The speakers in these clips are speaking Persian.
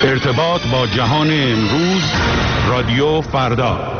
ارتباط با جهان امروز، رادیو فردا.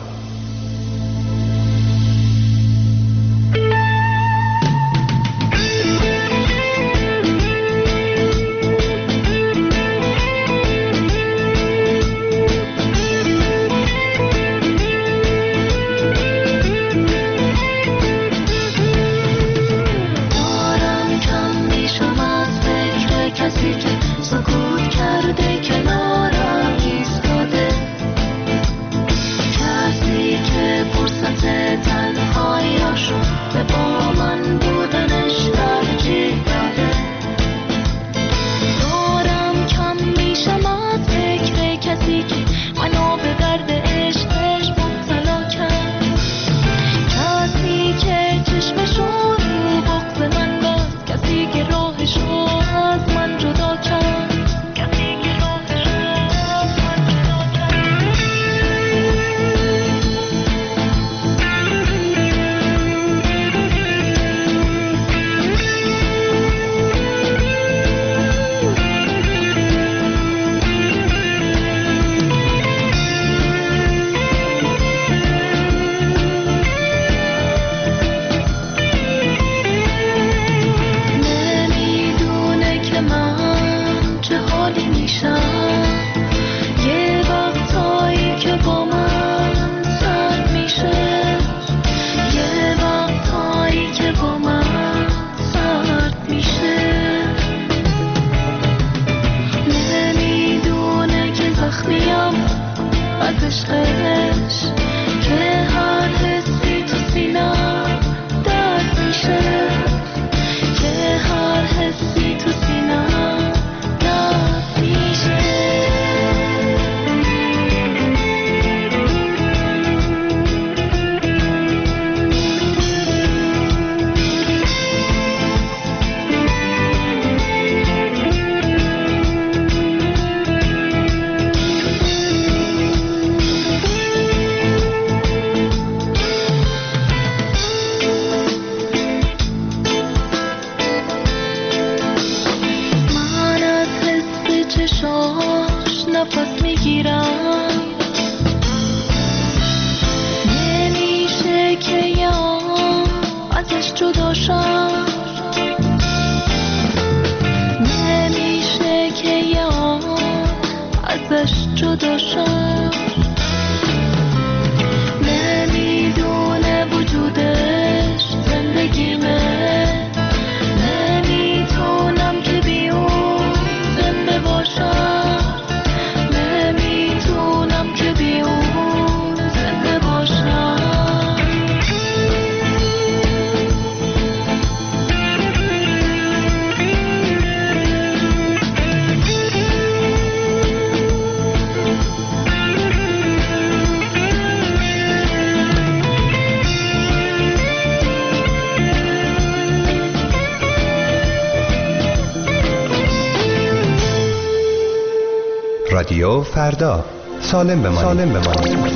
رادیو فردا، سالم بمانید.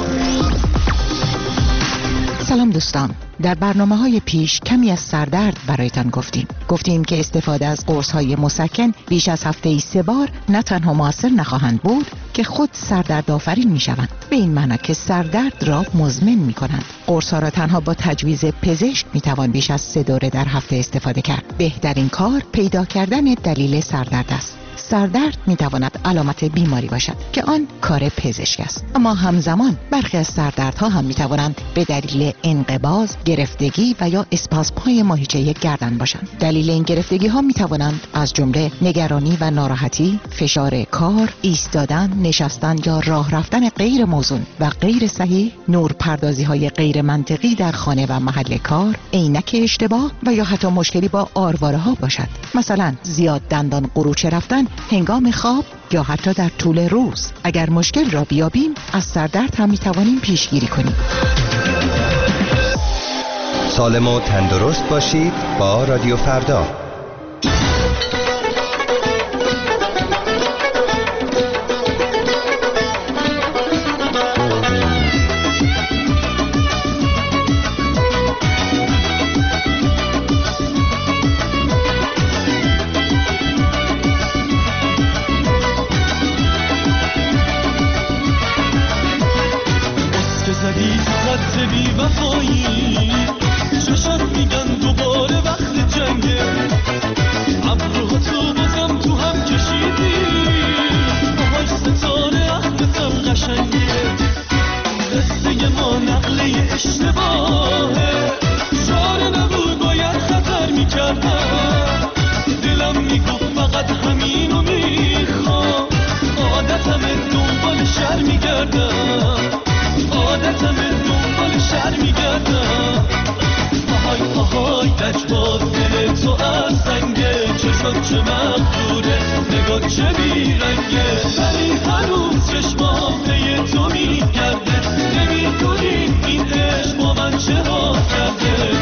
سلام دوستان، در برنامه‌های پیش کمی از سردرد برایتان گفتیم که استفاده از قرص‌های مسکن بیش از هفته‌ای 3 بار نه تنها مؤثر نخواهند بود که خود سردرد آفرین می‌شوند، به این معنی که سردرد را مزمن می‌کنند. قرص‌ها را تنها با تجویز پزشک می‌توان بیش از 3 دوره در هفته استفاده کرد. بهترین کار پیدا کردن دلیل سردرد است. سردرد میتواند علامت بیماری باشد که آن کار پزشک است، اما همزمان برخی از سردردها هم میتوانند به دلیل انقباض، گرفتگی و یا اسپاسم‌های ماهیچه گردن باشند. دلیل این گرفتگی ها میتوانند از جمله نگرانی و ناراحتی، فشار کار، ایستادن، نشستن یا راه رفتن غیر موزون و غیر صحیح، نورپردازی های غیر منطقی در خانه و محل کار، عینک اشتباه و یا حتی مشکلی با آرواره ها باشد. مثلا زیاد دندان قروچه رفتن هنگام خواب یا حتی در طول روز. اگر مشکل را بیابیم از سردرد هم میتوانیم پیشگیری کنیم. سالم و تندرست باشید با رادیو فردا. میگردم، عادتم دنبال شهر میگردم. آهای آهای لجباز دل تو از سنگه، چشات چه مقدوره، نگاه چه بیرنگه، ولی هنوز چشمام پی تو میگرده. نمیدونی این عشق با من چه ها کرده.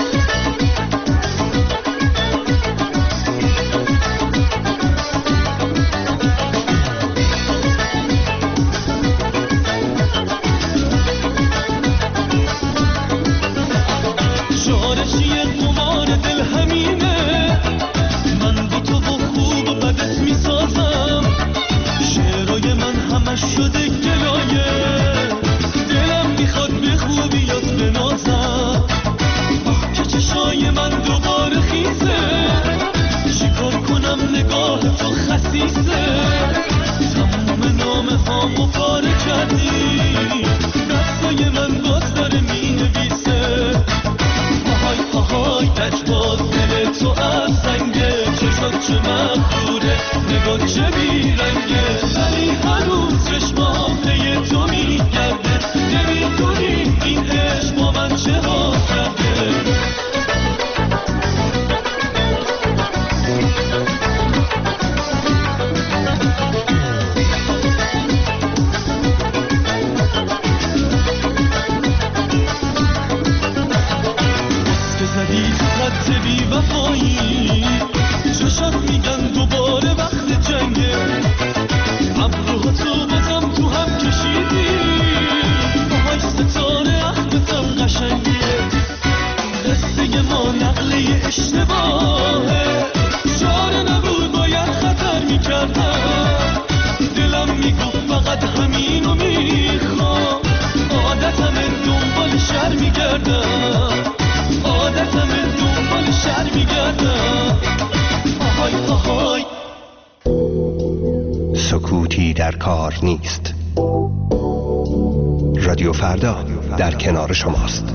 شده گلایه، دلم میخواد به خوبیات بنازم. آه که چشای من دوباره خیزه، چیکار کنم نگاه تو خسیسه. تمام نامه هامو پاره کردی، دستای من باز داره مینویسه. آهای آهای لجباز دل تو از سنگه، چشات چه مقدوره، نگاه چه بیرنگه، ولی هنوز چشمام پی تو میگرده. نمیدونی این عشق با من چه ها کرده. که زدی تو خط بی وفایی، چشات میگن دوباره وقت جنگه. ابروها تو بازم تو هم کشیدی، باهای ستاره عهدتم قشنگه. قصه ما نقله اشتباهه، چاره نبود باید خطر میکردم. دلم میگفت فقط همینو میخوام، عادتم دنبال شهر میگردم، عادتم دنبال شهر میگردم. آهای آهای سکوتی در کار نیست. رادیو فردا در کنار شماست.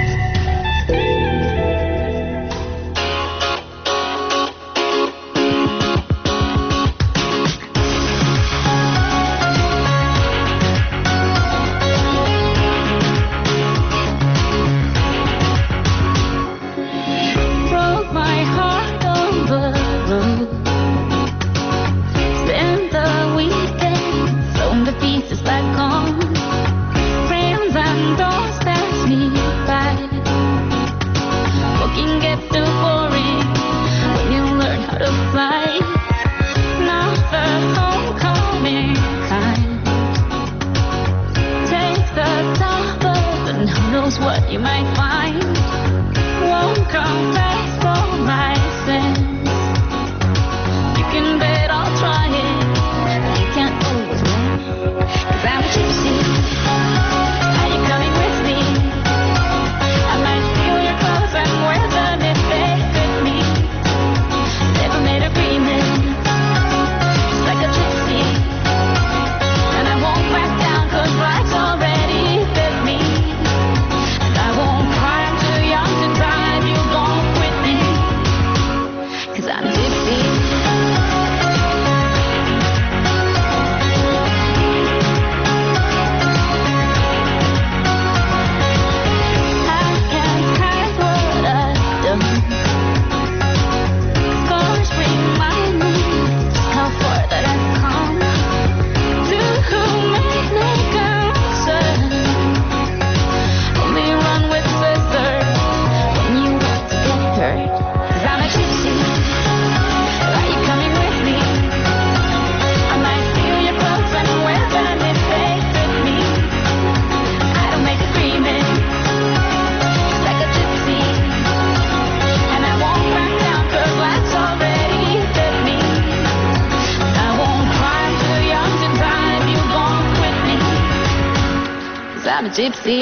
I'm a gypsy.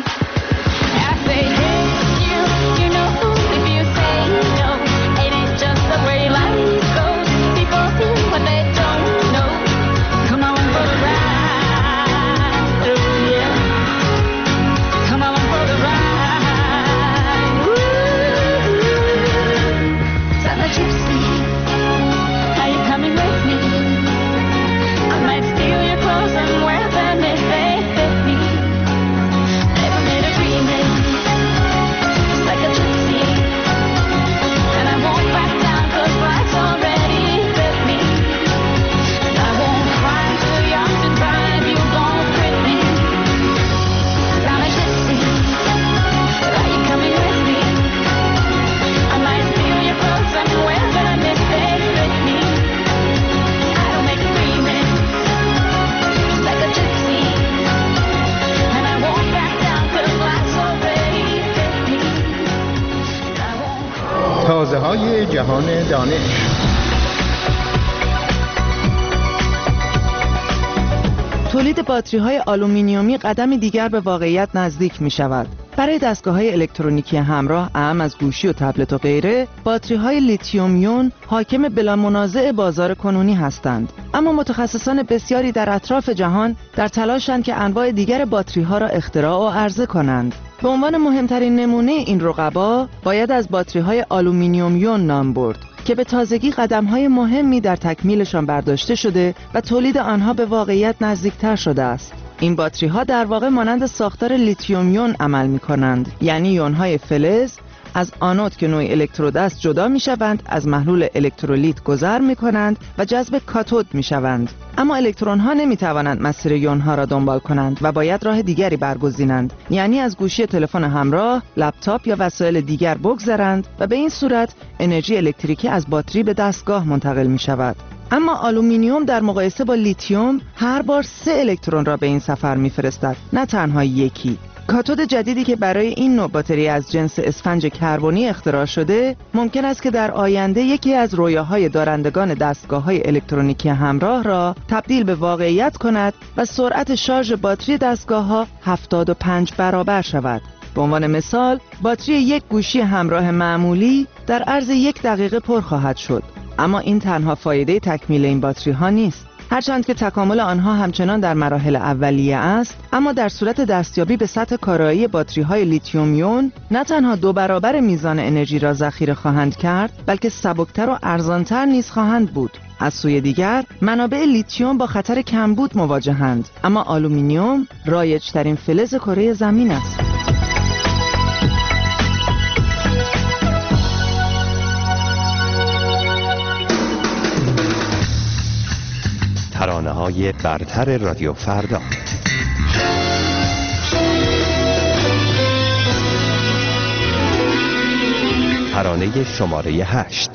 I say, hey, you know, if you say no, it ain't just the way life goes. People do what they don't know. Come on for the ride, oh yeah. Come on for the ride. Ooh, I'm a gypsy. Are you coming with me? I might steal your clothes and wear them if they جهان دانش. تولید باتری‌های آلومینیومی قدمی دیگر به واقعیت نزدیک می‌شود. برای دستگاه‌های الکترونیکی همراه، اعم از گوشی و تبلت و غیره، باتری‌های لیتیوم یون حاکم بلا منازع بازار کنونی هستند. اما متخصصان بسیاری در اطراف جهان در تلاشند که انواع دیگر باتری‌ها را اختراع و عرضه کنند. به عنوان مهمترین نمونه این رقبا باید از باتری‌های آلومینیوم یون نام برد که به تازگی قدم‌های مهمی در تکمیلشان برداشته شده و تولید آنها به واقعیت نزدیکتر شده است. این باتری‌ها در واقع مانند ساختار لیتیوم یون عمل می‌کنند، یعنی یون‌های فلز از آنود که نوع الکترود است جدا می‌شوند، از محلول الکترولیت گذر می‌کنند و جذب کاتود می‌شوند. اما الکترون‌ها نمی‌توانند مسیر یون‌ها را دنبال کنند و باید راه دیگری برگزینند، یعنی از گوشی تلفن همراه، لپتاپ یا وسایل دیگر بگذرند و به این صورت انرژی الکتریکی از باتری به دستگاه منتقل می‌شود. اما آلومینیوم در مقایسه با لیتیوم هر بار 3 الکترون را به این سفر می‌فرستد، نه تنها یکی. کاتود جدیدی که برای این نوع باتری از جنس اسفنج کربنی اختراع شده، ممکن است که در آینده یکی از رویاهای دارندگان دستگاه‌های الکترونیکی همراه را تبدیل به واقعیت کند و سرعت شارژ باتری دستگاه‌ها 75 برابر شود. به عنوان مثال، باتری یک گوشی همراه معمولی در عرض 1 دقیقه پر خواهد شد. اما این تنها فایده تکمیل این باتری ها نیست. هرچند که تکامل آنها همچنان در مراحل اولیه است، اما در صورت دستیابی به سطح کارایی باتری های لیتیوم یون نه تنها 2 برابر میزان انرژی را ذخیره خواهند کرد، بلکه سبکتر و ارزانتر نیز خواهند بود. از سوی دیگر، منابع لیتیوم با خطر کمبود مواجهند، اما آلومینیوم رایج‌ترین فلز کره زمین است. ترانه‌های برتر رادیو فردا. ترانه شماره 8.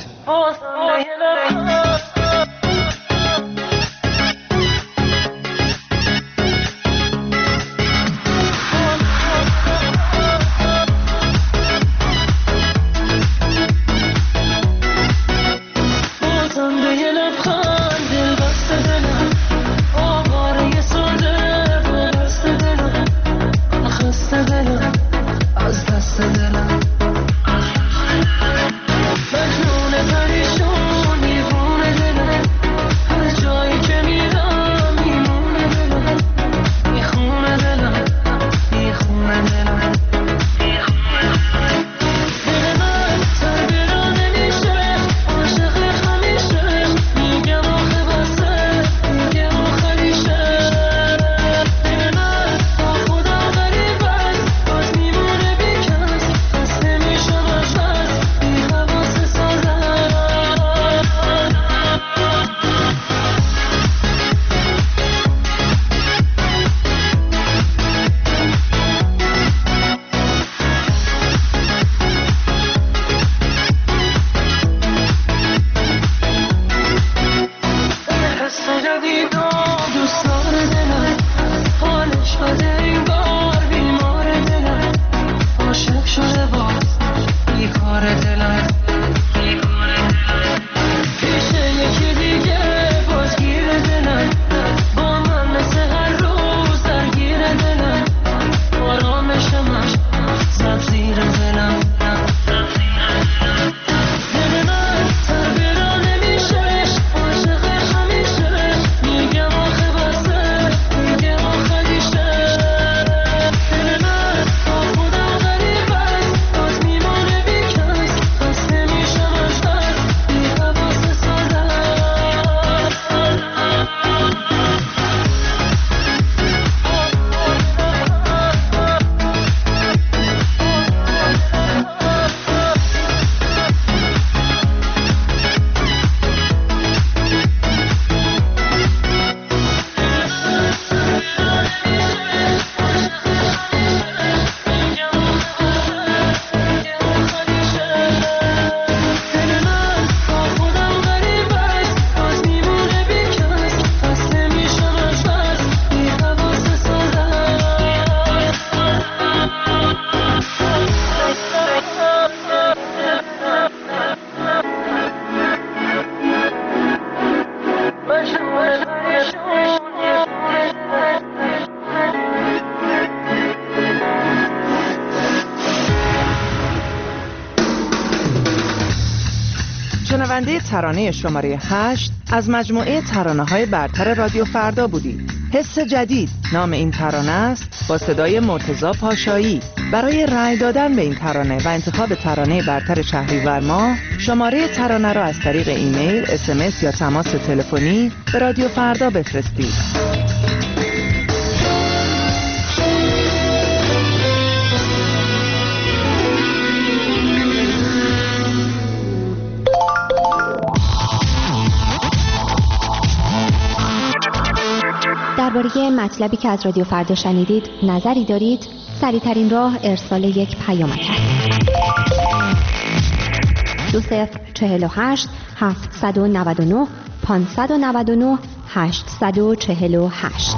ترانه شماره 8 از مجموعه ترانه‌های برتر رادیو فردا بودید. حس جدید نام این ترانه است، با صدای مرتضی پاشایی. برای رأی دادن به این ترانه و انتخاب ترانه برتر شهریور ماه، شماره ترانه را از طریق ایمیل، SMS یا تماس تلفنی به رادیو فردا بفرستید. درباره مطلبی که از رادیو فردا شنیدید نظری دارید؟ سریع‌ترین راه ارسال یک پیامک است. 2048 799 599 848.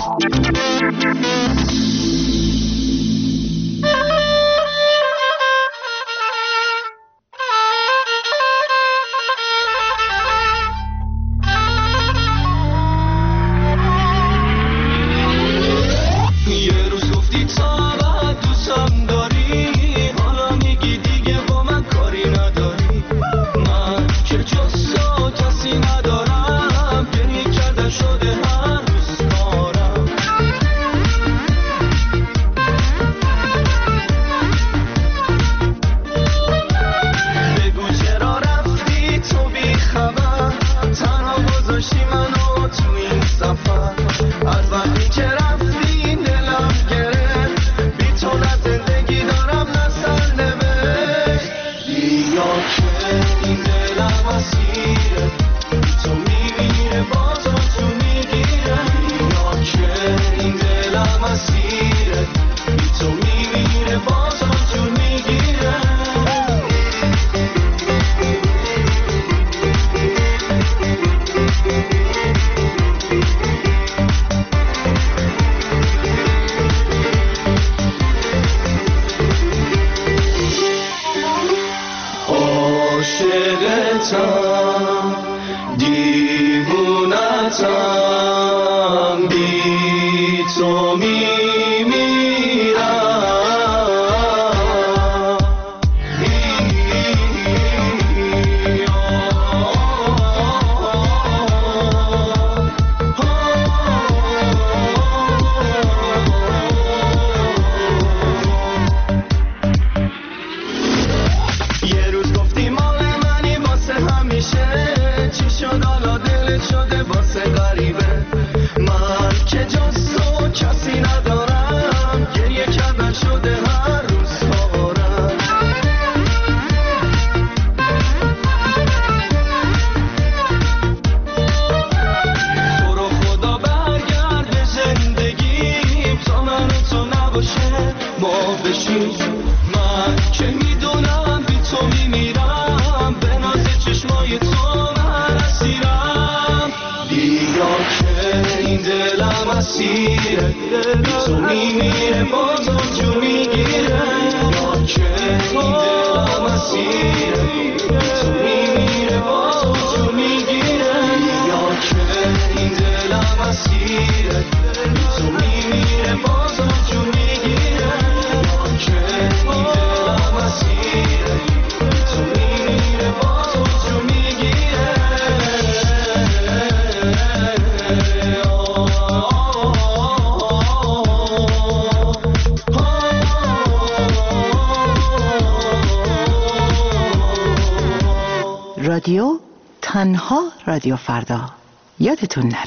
رادیو تنها رادیو فردا، یادتون نره.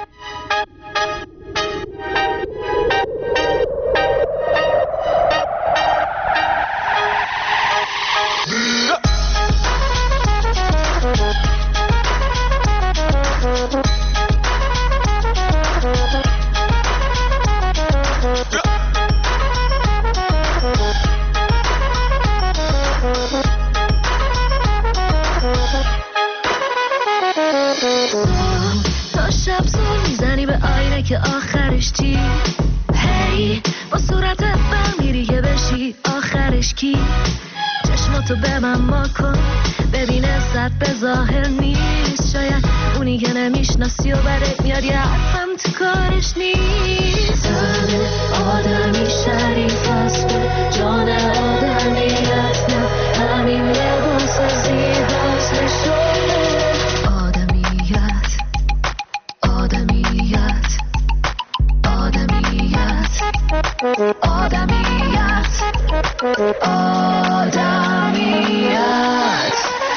تا شب زل میزنی به آینه که آخرش چی؟ هی با صورت میری که بشی آخرش کی؟ چشماتو به من ما کن ببین عزت به ظاهر نیست، شاید اونی که نمیشناسی و بدت میاد یه حرفم تو کارش نیست. تن آدمی شریف است به جان آدمی هست، نه همین لباس زیباست نشونه آدمیت.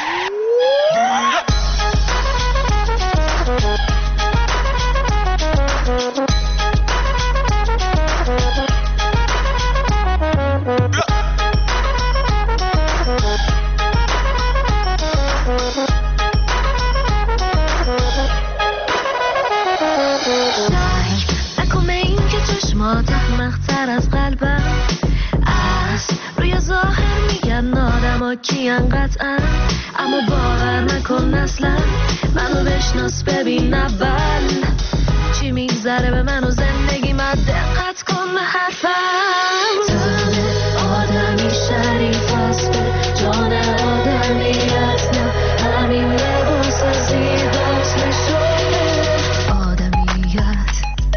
کیان قطعا، اما باور نکن اصلا منو بشناس ببین اول چی میگذره به من و زندگی من، دقت کن به حرفم. تن آدمی شریف است به جان آدمیت، نه همین لباس زیباست نشونه آدمیت.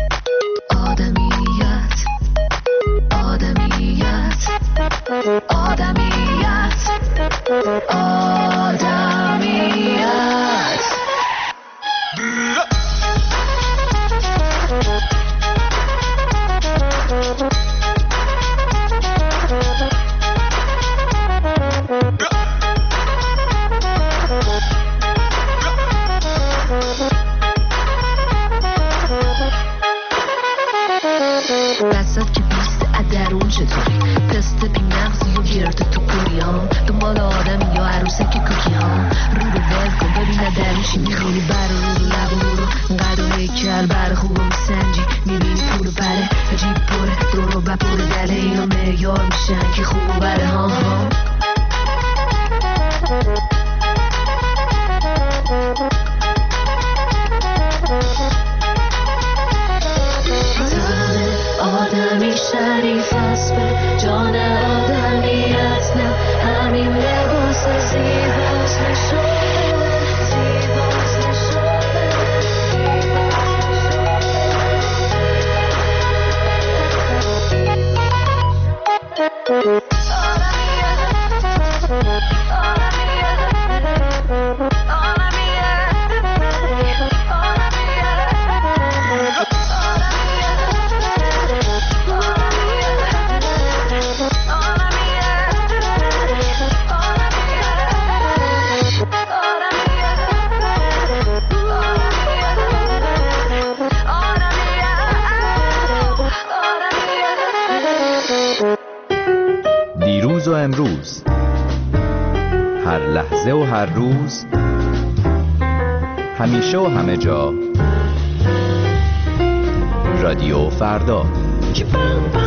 آدمیت آدمیت آدمیت آدمیت. بسات که بیست درون چطوری تست بی مغزی و گرد تو کوری ها، دنبال آدمی یا عروسه که کوکی ها، رو رو ول کن ببینه درون چی میخونی، بر رو لب و رو قد و هیکل بر خوب میسنجی، میبینی پول و بره عجیب پره دور و بپور دله، اینا معیار میشن که خوب و بره ها ها. آدمی شریف است به جان آدمیت، نه همین لباس زیباست نشونه زیباست نشونه. دیروز و امروز، هر لحظه و هر روز، همیشه و همه جا، رادیو فردا.